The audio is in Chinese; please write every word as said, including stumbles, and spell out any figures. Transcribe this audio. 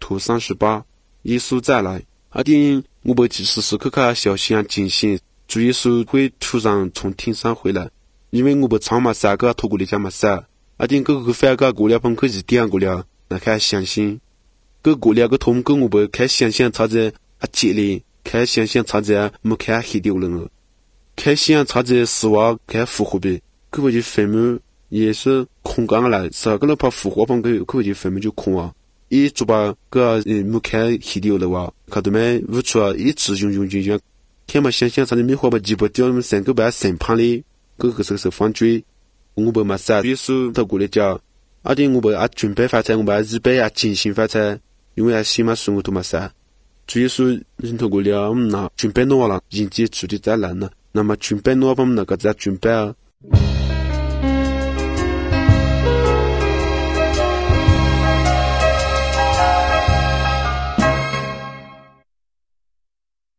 图三十八，耶稣再来。阿丁，我们时时刻刻小心警醒，主耶稣会突然从天上回来，因为我们长嘛三个透过你家嘛三，阿丁各个反个过了朋克是点过了，那看相信，各过了个通跟我们看相信差在啊接力，看相信差在没看黑掉了，看相信差在死亡看复活呗，各位就分母也是空刚来，啥个人怕复活朋克，各位就分母就空啊。一做把个呃没看黑掉了哇，看到没？无处啊，一直用用用用，天嘛想想啥子没话把鸡巴掉，我们三个把审判里，各个是是犯罪，我们嘛啥，耶稣他过来讲，阿弟我们啊准备发财，我们啊预备啊进行发财，因为啊西嘛生活都嘛啥，主耶稣人头过了，我们那准备弄完了，迎接主的再来呢，那么准备弄我们那个在准备啊。